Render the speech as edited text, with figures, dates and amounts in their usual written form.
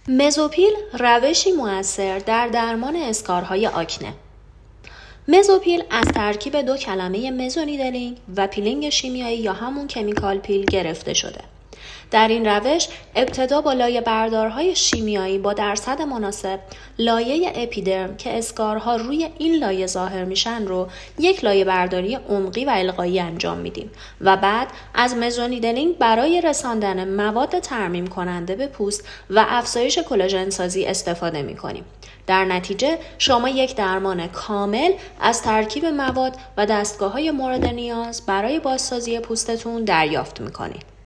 مزوپیل روشی مؤثر در درمان اسکارهای آکنه. مزوپیل از ترکیب دو کلمه مزونیدلینگ و پیلینگ شیمیایی یا همون کمیکال پیل گرفته شده. در این روش ابتدا با لایه بردارهای شیمیایی با درصد مناسب لایه اپیدرم که اسکارها روی این لایه ظاهر میشن رو یک لایه برداری عمقی و القایی انجام میدیم و بعد از مزونیدلینگ برای رساندن مواد ترمیم کننده به پوست و افزایش کلاژن سازی استفاده میکنیم. در نتیجه شما یک درمان کامل از ترکیب مواد و دستگاه‌های مورد نیاز برای بازسازی پوستتون دریافت میکنید.